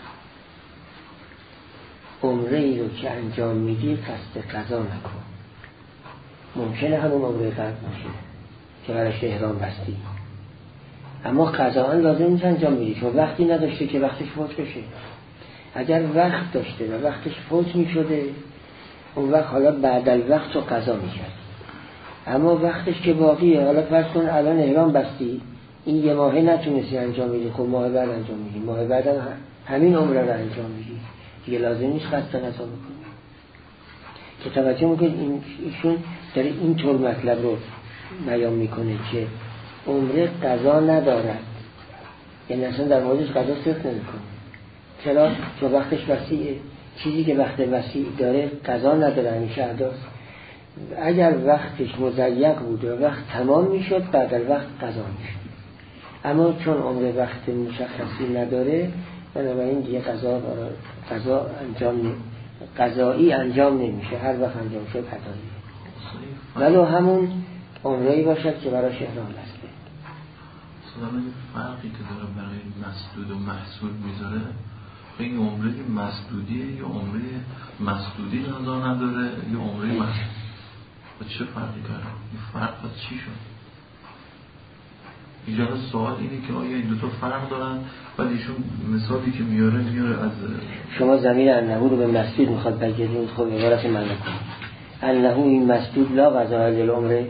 S1: عمره ای رو که انجام میدی قصد قضا نکن. ممکنه همون عمره قضا باشه که براش احرام بستی، اما قضا لازم نیست انجام میدی، چون وقتی نداشته که وقتش فوت بشه. اگر وقت داشته و وقتش فوت میشده، اون وقت حالا بعد الوقت رو قضا میکرد. اما وقتش که باقیه، حالا فرض کن الان احرام بستی، این یه ماهه نتونستی انجام میدی، خب ماه بعد انجام میدی، ماه بعد هم همین عمره رو انجام میدی، دیگه لازم نیست قصد قضا بکنی. که توجه میکنید این ایشون داره اینطور مطلب رو بیان میکنه که عمره قضا ندارد، یعنی اصلا در موردش قضا صرف نمیکنه. چرا؟ چون وقتش وسیعه. چیزی که وقت وسیع داره قضا نداره، همیشه احداث. اگر وقتش مضیق بود و وقت تمام میشد بعد از وقت قضا میشد، اما چون عمر وقت مشخصی نداره بنابراین دیگه قضا قضا انجام قضایی انجام نمیشه، هر وقت انجام شد قضایی ولو همون عمره‌ای باشد که براش احرام بسته.
S2: اصلا فرقی که داره برای مسدود و محسود میذاره این عمره مسدودیه یا عمره مسدودی قضا نداره یا عمره محسود؟ و چه فرقی داره؟ این فرق پس چی شد؟ اینجا سوال اینه که آیا این دوتا فرق دارن؟ ولی ایشون مثالی که میاره میاره از
S1: شما ضمیر انه رو به مسدود میخواد بگیرید، خود عبارت من نکنید انه این مسدود لا قضا للعمره،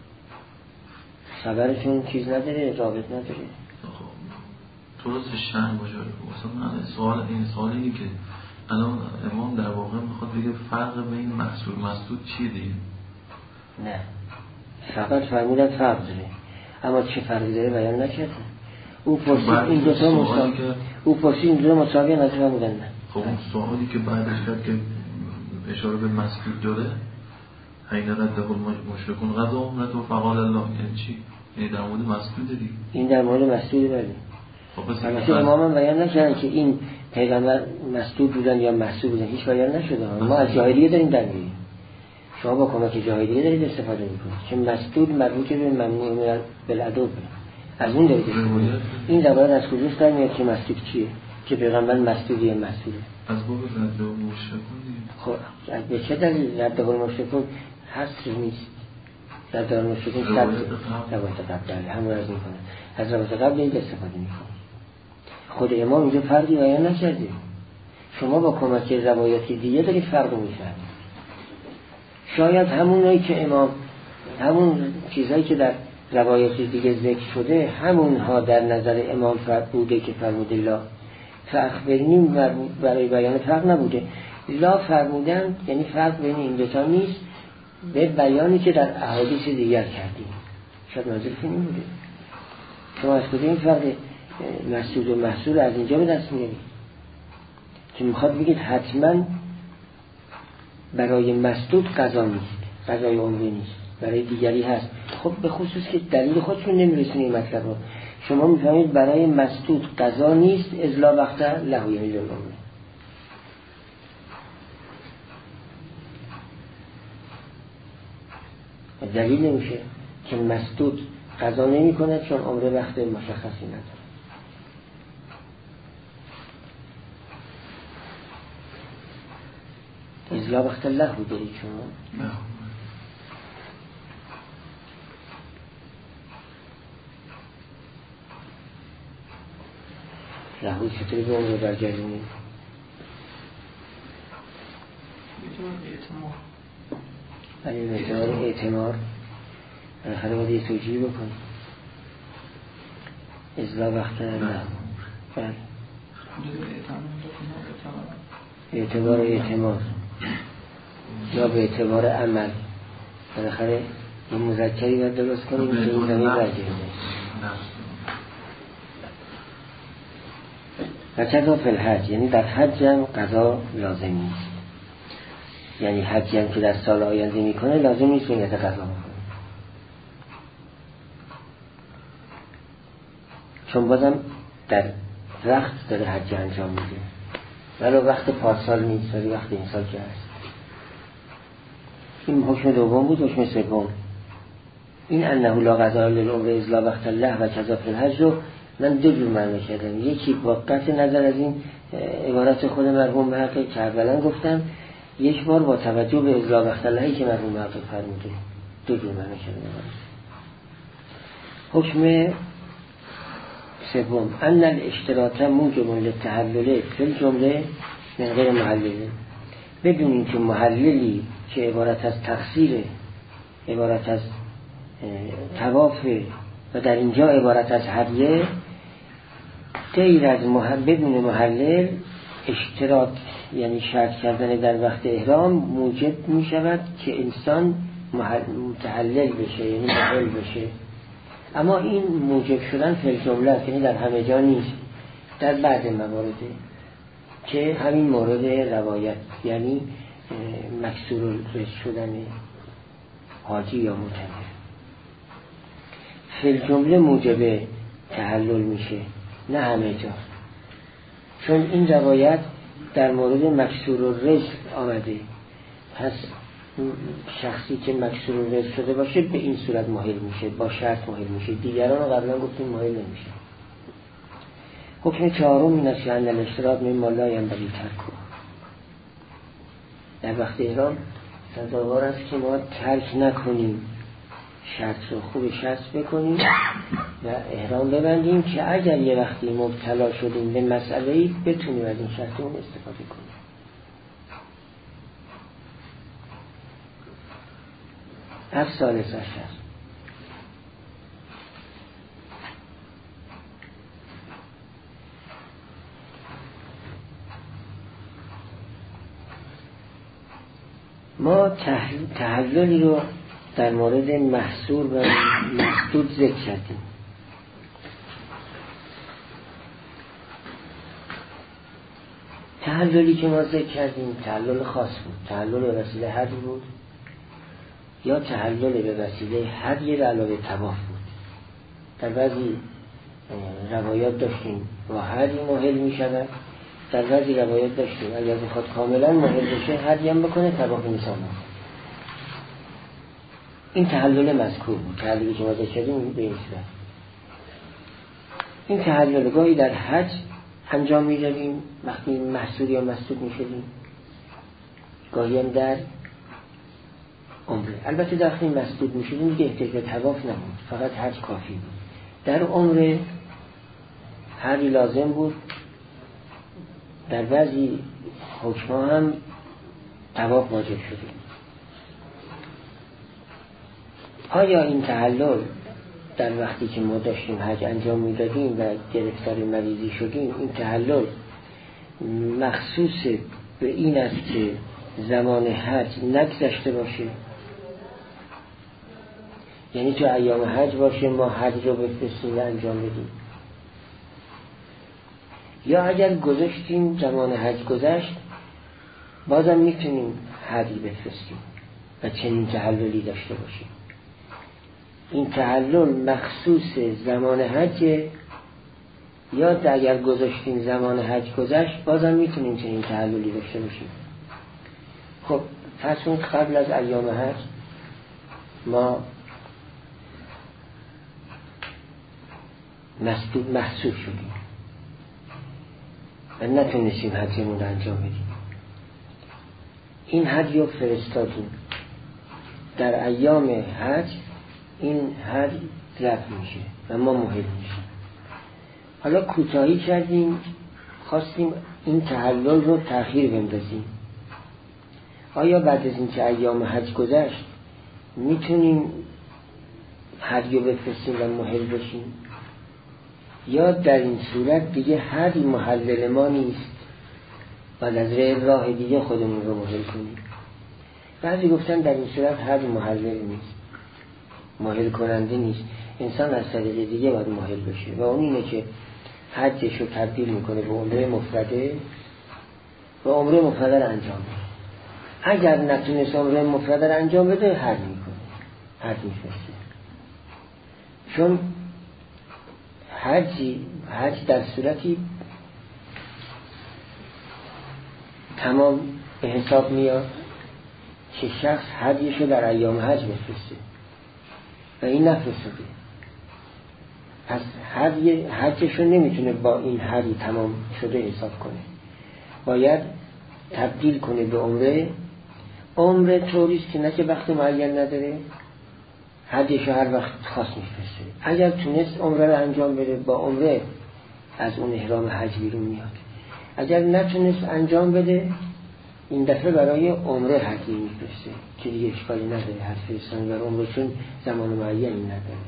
S1: خبرشون چیز نداره، رابط نداره.
S2: درست شرح باشه. مثلا سوال این سوال اینه که الان امام در واقع میخواد بگه فرق بین محصول مسدود چیه دیگه؟
S1: نه فقط فرمودن فرق داره، اما چه فرقی داره بیان نکرده. او پرسید این دو تا مساوی که او پرسید این دو تا مساوی نظر فرمودن نه.
S2: خب اون سوالی که بعدش کرد که اشاره به مسدود داره حین رده المشرکون غزا عمرت و فقال الله، یعنی چی؟ یعنی در مورد مسدود دیگه. این در مورد
S1: مسدود بله. خب امام هم بیان نکردن که این پیغمبر مسدود بودن یا محسود بودن، هیچ بیان نشده. ما از جاهلیه داریم در میگیم، شما با کمک جاهلیه دارید استفاده میکنید که مسدود مربوط به ممنوع بالعدو از اون دارید استفاده. این روایت از کجاست در میاد که مسدود کیه؟ که پیغمبر مسدودیه مسدوده
S2: از باب رد المشرکون دیگه.
S1: خب به چه دلیل رد المشرکون هست نیست؟ رد المشرکون شرط روایت قبل همون از میکنه، از روایت قبل این استفاده میکنه. خود امام اینجا فرقی بیان نکرده، شما با کمک روایتی دیگه دارید فرق میفهمید. شاید همونایی که امام همون چیزایی که در روایتی دیگه ذکر شده همونها در نظر امام فرق بوده که فرموده لا فاخبرنی برای بیان فرق نبوده. لا فرمودن یعنی فرق بین این دوتا نیست به بیانی که در احادیث دیگر کردیم. شاید ناظرتون این بوده. شما از کجا این فرق مسدود و محصول از اینجا به دست میارید که میخواد بگید حتما برای مسدود قضا نیست، قضای عمره نیست، برای دیگری هست. خب به خصوص که دلیل خودشون نمیرسونه این مطلب رو، شما میفهمید برای مسدود قضا نیست ازلا وقت لهوی میل عمره. دلیل نمیشه که مسدود قضا نمی کنه چون عمره وقت مشخصی نداره. ازلا وقت لهو دارید شما؟
S2: نه
S1: لهو چطوری به عمره برگردونید؟ ولی به اعتبار اعتمار بالاخره باید یه توجیه بکن. ازلا وقت لهو بله اعتبار اعتمار یا به اعتبار عمل بالاخره این مذکری باید درست کنیم که این زمین برگرده. و کذا فی الحج یعنی در حج هم قضا لازم نیست، یعنی حجی هم که در سال آینده میکنه لازم نیست نیت قضا بکنه، چون بازم در وقت داره حج انجام میده ولو وقت پارسال نیست ولی وقت این سال که هست. این حکم دوم بود. حکم سوم این انه لا قضا للعمره الا وقت الله و کذا فی الحج رو من دو جور معنی کردم. یکی با قطع نظر از این عبارت خود مرحوم به حق که اولا گفتم، یک بار با توجه به الا وقت اللهی که مرحوم به حق فرموده. دو جور معنی کردم. حکم سوم ان الاشتراط موجب للتحلل فی الجمله من غیر محلل، بدونین که محللی که عبارت از تقصیر، عبارت از طواف و در اینجا عبارت از هدیه، غیر از محل بدون محلل اشتراط یعنی شرط کردن در وقت احرام موجب می شود که انسان متحلل بشه یعنی محل بشه. اما این موجب شدن فی الجمله یعنی در همه جا نیست، در بعض موارده که همین مورد روایت یعنی مکسور رزق شدنه حاجی یا معتمر. فی الجمله موجب تحلل میشه، نه همه جا، چون این روایت در مورد مکسور الرزق آمده. پس شخصی که مکسور الرزق شده باشه به این صورت ماهل میشه، با شرط ماهل میشه. دیگران رو قبلا گفتیم ماهل نمیشه. حکم چهارم این است که ان الاشتراط مما لا ینبغی ترکه. در وقت احرام سزاوار است که ما ترک نکنیم، شرط رو خوب شرط بکنیم و احرام ببندیم که اگر یه وقتی مبتلا شدیم به مسئله‌ای بتونیم از این شرط اون استفاده کنیم. الثالث عشر ما تحللی رو در مورد محصور و مسدود ذکر کردیم. تحللی که ما ذکر کردیم تحلل خاص بود، تحلل به وسیله هدی بود یا تحلل به وسیله هدی به علاوه طواف بود. در بعضی روایات داشتیم با هدی ماهل می شود، در بعضی روایات داشتیم اگر بخواد کاملا ماهل بشه هدی هم بکنه طواف نیسان. این تحلل مذکور بود، تحللی که ما ذکر کردیم به این صورت. این تحلل گاهی در حج انجام می دادیم وقتی محصور یا مسدود می شدیم، گاهی هم در عمره. البته در وقتی مسدود می شدیم دیگه احتیاج به طواف نبود، فقط حج کافی بود. در عمره هدی لازم بود، در بعضی حکم‌ها هم طواف واجب شده. آیا این تحلل در وقتی که ما داشتیم حج انجام میدادیم و گرفتار مریضی شدیم، این تحلل مخصوص به این است که زمان حج نگذشته باشه، یعنی تو ایام حج باشه ما حج رو بفرستیم و انجام بدیم، یا اگر گذاشتیم زمان حج گذشت بازم میتونیم حجی بفرستیم و چنین تحللی داشته باشیم. این تحلل مخصوص زمان حج، یا اگر گذاشتیم زمان حج گذشت بازم میتونیم چنین تحللی داشته باشیم. خب فرض قبل از ایام حج ما مسدود محصور شدیم و نتونستیم حجمون رو انجام بدیم. این حج رو فرستادیم، در ایام حج این حج رفت میشه و ما مهم میشه. حالا کوتاهی کردیم، خواستیم این تحلل رو تأخیر بندازیم. آیا بعد از این که ایام حج گذشت میتونیم حج رو بفرستیم و محل بشیم، یا در این صورت دیگه حج محلل ما نیست و از راه دیگه خودمون رو محل کنیم؟ بعضی گفتن در این صورت حج محلل نیست، محل کننده نیست، انسان از طریق دیگه باید محل بشه و اون اینه که حجش رو تبدیل میکنه به عمره مفرده و عمره مفرده رو انجام بده. اگر نتونست عمره مفرده رو انجام بده حج میکنه، حج میفرسته. چون حجی حج در صورتی تمام به حساب میاد که شخص حجش رو در ایام حج بفرسته و این نفرستاده. پس حجش رو نمیتونه با این حجی تمام شده حساب کنه، باید تبدیل کنه به عمره. عمره طوریست که نه که وقت معین نداره، حجش رو هر وقت خاص میفرسته. اگر تونست عمره رو انجام بده با عمره از اون احرام حج بیرون میاد، اگر نتونست انجام بده این دفعه برای عمره حجی میفرسته که دیگه اشکالی نداره حج فرستن بر عمره، چون زمان معینی نداره.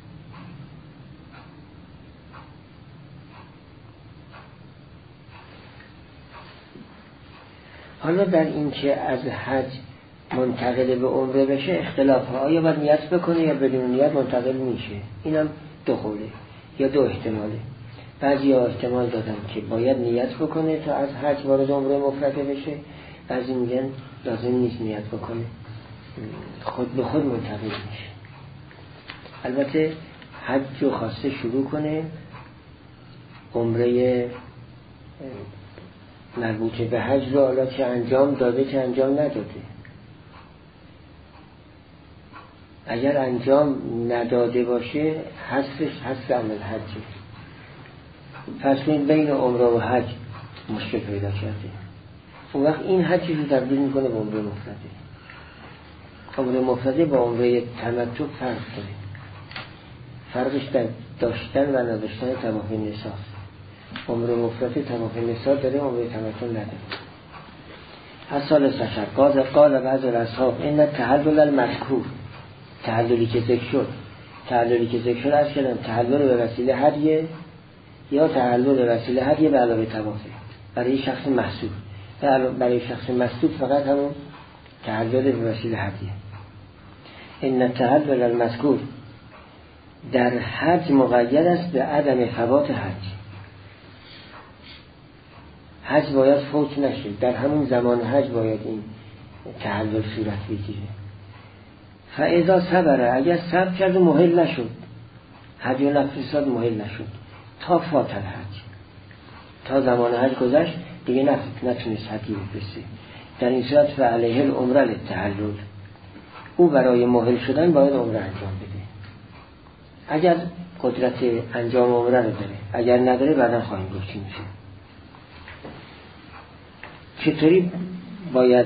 S1: حالا در این که از حج منتقل به عمره بشه اختلاف ها، آیا باید نیت بکنه یا بدون نیت منتقل میشه؟ اینم دو قوله یا دو احتماله. بعضی ها احتمال دادن که باید نیت بکنه تا از حج وارد عمره مفرده بشه، بعضی میگن لازم نیست نیت بکنه. خود به خود منتقل میشه. البته حج رو خواسته شروع کنه، عمره مربوط به حج رو حالا چه انجام داده چه انجام نداده. اگر انجام نداده باشه حذفش حذف عمل حجه. پس این بین عمره و حج مشکل پیدا کرده، اون وقت این حجی رو تبدیل میکنه به عمره مفرده. عمره مفرده با عمره تمتع فرق داره. فرقش در داشتن و نداشتن طواف نساست. عمره مفرده طواف نسا داره، عمره تمتع نداره. از سال سشر قال قال بعض الاصحاب این تحلل المذکور، تحللی که ذکر شد، تحللی که ذکر شد از کردن تحلل به وسیله هدیه یا تحلل به وسیله هدیه به علاوه طوافه برای شخص محسوب. برای شخص مسدود فقط همون تحلل به وسیله هدیه. این تحلل المذکور در حج مقید است به عدم فوات حج. حج باید فوت نشه، در همون زمان حج باید این تحلل صورت بگیره. فاذا صبر، اگر صبر کرد و مهل نشد، حج و نفرستاد مهل نشد تا فات الحج، تا زمان حج گذشت دیگه نتونست حجی بفرسته، در این صورت فعلیه العمره للتحلل، او برای مهل شدن باید عمره انجام بده. اگر قدرت انجام عمره رو داره، اگر نداره بعدا خواهیم گفت چی میشه. چطوری باید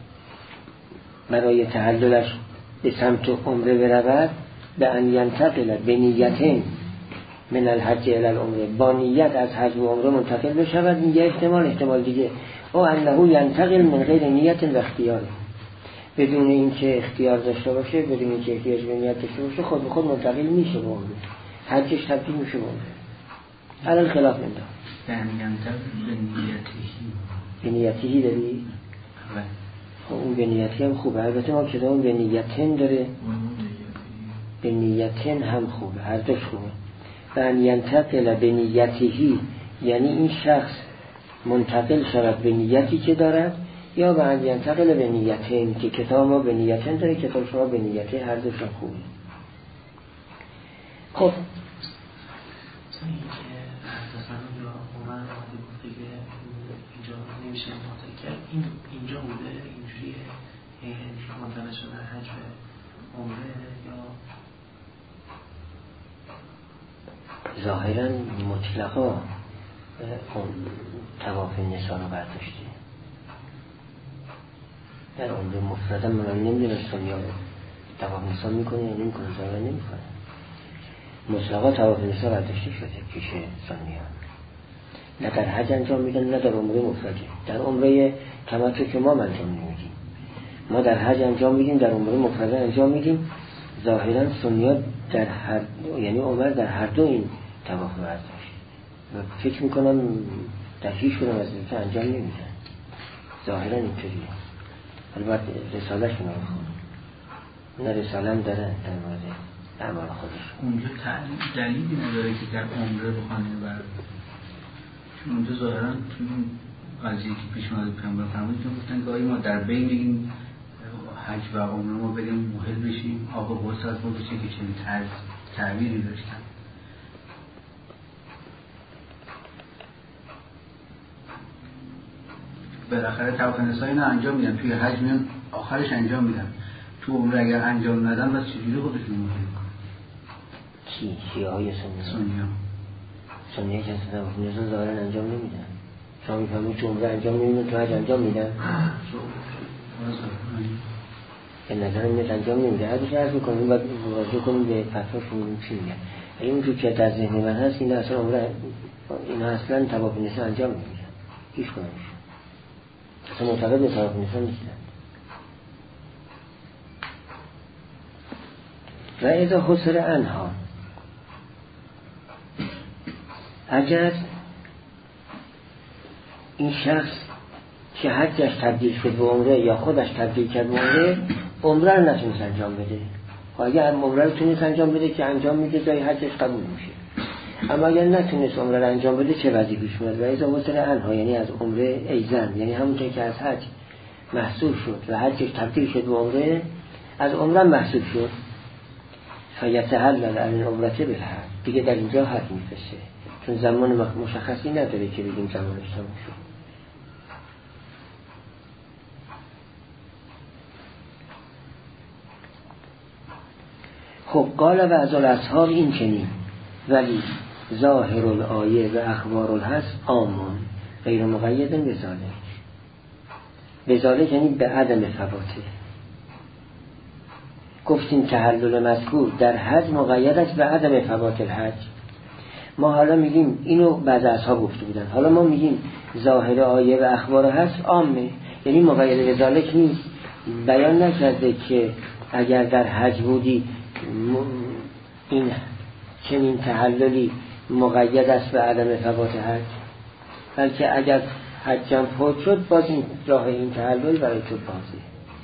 S1: برای تحللش به سمت عمره برود؟ به ان ینتقل به نیتین من الحج الى العمره، با نیت از حج و عمره منتقل بشود. این یه احتمال. احتمال دیگه او انه ینتقل من غیر نیت و اختیار، بدون اینکه اختیار داشته باشه، بدون اینکه احتیاج به نیت داشته باشه، خود به خود منتقل میشه به عمره، حجش تبدیل میشه به عمره. علل خلاف من دار
S4: یعنی ینتقل به نیتهی،
S1: به نیتهی داری؟ خب اون به نیتی هم خوبه. البته ما کدام به نیتن داره، به نیتن هم خوبه، هر دوش خوبه. و ان ینتقل به نیتهی یعنی این شخص منتقل شود به نیتی که دارد، یا به ان ینتقل به نیتن که کتاب ما به نیتن داره، کتاب شما به نیتی، هر دوش هم خوبه. خب
S3: این اینجا بوده، اینجوریه، منتقل شده حج به عمره، یا
S1: ظاهرا مطلقا اون طواف نسا رو برداشته. در عمره مفردا من نمیدونستم یا طواف نسا میکنه یا نمیکنه، ظاهرا نمیکنه. مطلقا طواف نسا برداشته شده پیش سنیان. نه در حج انجام میدن نه در عمره مفرده. در عمره تمتع که ما انجام نمیدیم، ما در حج انجام میدیم، در عمره مفرده انجام میدیم. ظاهرا سنیات در هر، یعنی عمر در هر دو این طواف برداشت و فکر میکنم در هیچ کدوم از این انجام نمیدن. ظاهرا اینطوریه. البته رساله‌ش رو نمیخونم، نه رساله هم دارن در مورد اعمال خودش.
S4: اونجا دلیلی نداره که در عمره بخوانه بر اونجا ظاهرا تو قضیه که پیش اومده پیامبر فرمودن گفتن گاهی ما در بین این حج و عمره ما بریم مهل بشیم، آب و غسل از ما بشه که چنین تعبیری داشتن. بالاخره طواف نسا اینو انجام میدن، توی حج میان آخرش انجام میدن، تو عمره اگر انجام ندن بس چجوری خودشون مهل کنن؟
S1: کی؟ شیعه های سنی
S4: سنی
S1: سنیه که طواف نسا ظاهرا انجام نمیدن. شما میفهمید تو عمره انجام نمیدن، تو حج انجام میدن. به نظر میاد انجام نمیده. هر دوش عرض میکنیم باید مواجه کنیم به فتواشون چی میگن. اگه اونجور که در ذهن من هست اینا اصلا عمره اینا اصلا طواف نسا انجام نمیدن، هیچ کنمش اصلا معتقد به طواف نسا نیستن. و اذا حصر عنها، اگر این شخص که حجش تبدیل شد به عمره یا خودش تبدیل کرد به عمره، عمره رو نتونست انجام بده. اگر عمره رو تونست انجام بده که انجام میده جای حجش قبول میشه، اما اگر نتونست عمره رو انجام بده چه وضعی پیش میاد؟ و اذا حصر عنها یعنی از عمره ایزن، یعنی همونطور که از حج محصول شد و حجش تبدیل شد به عمره، از عمرم محسوب شد فیتحلل عن عمرته بالحج، دیگه در اینجا حد میفشه، چون زمان مشخصی نداره که بگیم زمانش تموم شد. خب قال و از الاصحاب این چنین، ولی ظاهر الآیه و اخبار الهست عامون غیر مقید بذالک. بذالک یعنی به عدم فواته. گفتیم تحلل مذکور در حج مقید است به عدم فوات الحج. ما حالا میگیم اینو بعض اصحاب گفته بودن، حالا ما میگیم ظاهر آیه و اخبار هست عامه، یعنی مقید به ذالک نیست. بیان نکرده که اگر در حج بودی این چنین تحللی مقید است به عدم فوات حج، بلکه اگر حجم فوت شد باز این راه این تحلل برای تو بازه.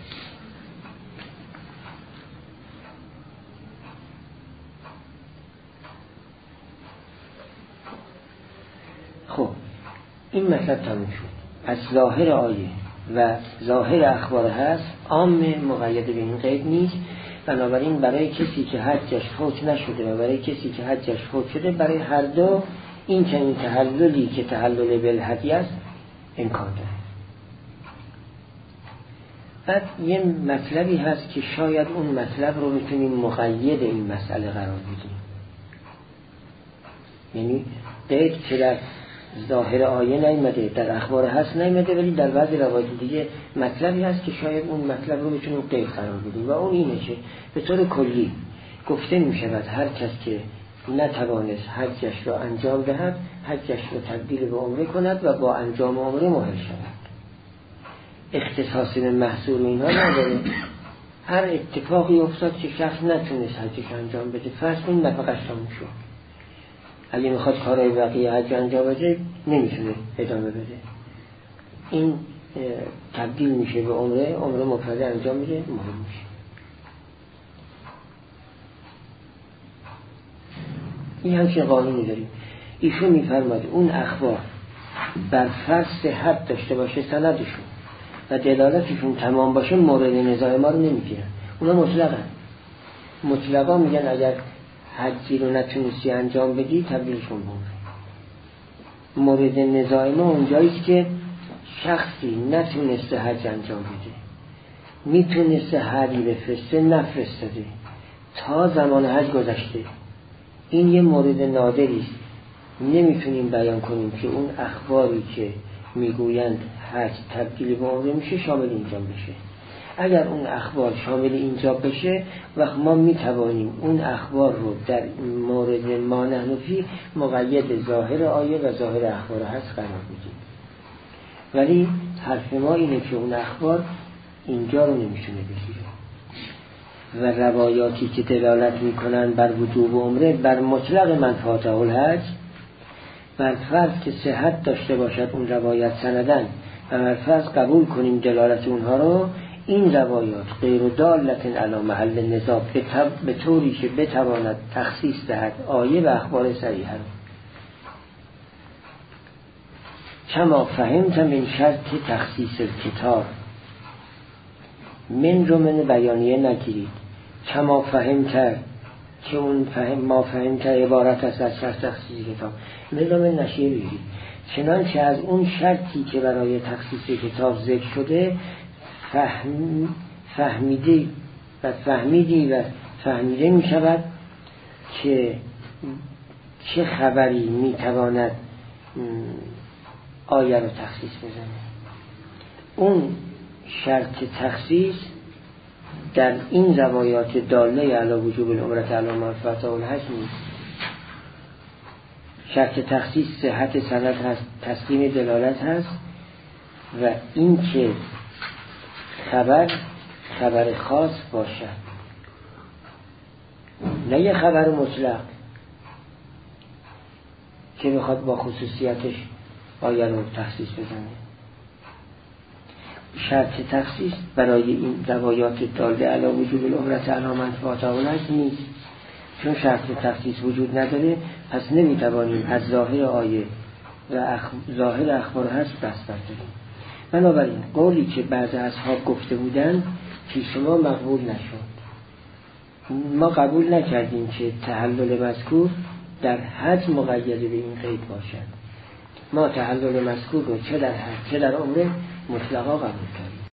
S1: خب این مطلب تموم شد. از ظاهر آیه و ظاهر اخبار هست عام مقید به این قید نیست. بنابراین برای کسی که حجش فوت نشده و برای کسی که حجش فوت شده، برای هر دو این چنین تحللی که تحلل بالهدی است امکان داره. بعد یه مطلبی هست که شاید اون مطلب رو میتونیم مقید این مسئله قرار بدیم، یعنی قید که در ظاهر آیه نیامده، در اخبار هست نیامده، ولی در بعضی روایت دیگه مطلبی هست که شاید اون مطلب رو میتونیم قید قرار بدیم و اون اینه که به طور کلی گفته میشود هر کس که نتوانست حجش رو انجام دهد، حجش رو تبدیل به عمره کند و با انجام عمره مهل شود. اختصاصی به محصول اینها نداره. هر اتفاقی افتاد که شخص نتونست حجش انجام بده، فرض کنید نفقش تموم شد، اگه میخواد کارهای بقیه حج انجام بده نمیتونه ادامه بده، این تبدیل میشه به عمره، عمره مفرده انجام میده، مهم میشه. این همچین قانونی داریم. ایشون میفرماد اون اخبار بر فرض صحت داشته باشه سندشون و دلالتشون تمام باشه، مورد نزاع ما رو نمیگیرن، اونا مطلقن. مطلقا میگن اگر حجی رو نتونستی انجام بدی تبدیلشون بمونه. مورد نزاع ما اونجاییست که شخصی نتونسته حج انجام بده، میتونسته حجی بفرسته نفرستاده، تا زمان حج گذشته. این یه مورد نادریست، نمیتونیم بیان کنیم که اون اخباری که میگویند حج تبدیل به عمره میشه شامل اینجا بشه. اگر اون اخبار شامل اینجا بشه وقت ما میتوانیم اون اخبار رو در مورد ما نحن فی مقید ظاهر آیه و ظاهر اخبار هست قرار بدیم. ولی حرف ما اینه که اون اخبار اینجا رو نمیتونه بگیره و روایاتی که دلالت میکنن بر وجوب عمره بر مطلق منفعت الحج، بر فرض که صحت داشته باشد اون روایت سندن و بر فرض قبول کنیم دلالت اونها رو، این روایات غیر دالت علی محل نزاع به طوری که بتواند تخصیص دهد آیه و اخبار صحیحه رو. کما فهمت من شرط تخصیص الکتاب، من رو من بیانیه نگیرید. کما فهمت که اون فهم ما فهمت عبارت است از شرط تخصیص کتاب، من رو من نشیه بگید. چنانچه از اون شرطی که برای تخصیص کتاب ذکر شده فهم فهمیده و فهمیدی و فهمیده می شود که چه خبری می تواند آیه رو تخصیص بزنه. اون شرط تخصیص در این روایات داله علی وجوب العمره علی منفعت الحج نیست. شرط تخصیص صحت سند هست، تسلیم دلالت هست و این که خبر خبر خاص باشد، نه یه خبر مطلق که بخواد با خصوصیتش آیه رو تخصیص بزنه. شرط تخصیص برای این روایات داله علی وجوب العمره علی منفعت الحج نیست، چون شرط تخصیص وجود نداره، پس نمیتوانیم از ظاهر آیه و اخ... ظاهر اخبار هست دست برداریم. بنابراین قولی که بعض اصحاب گفته بودن پیش ما مقبول نشد. ما قبول نکردیم که تحلل مذکور در حج مقید به این قید باشد. ما تحلل مذکور رو چه در حج چه در عمره مطلقا قبول کردیم.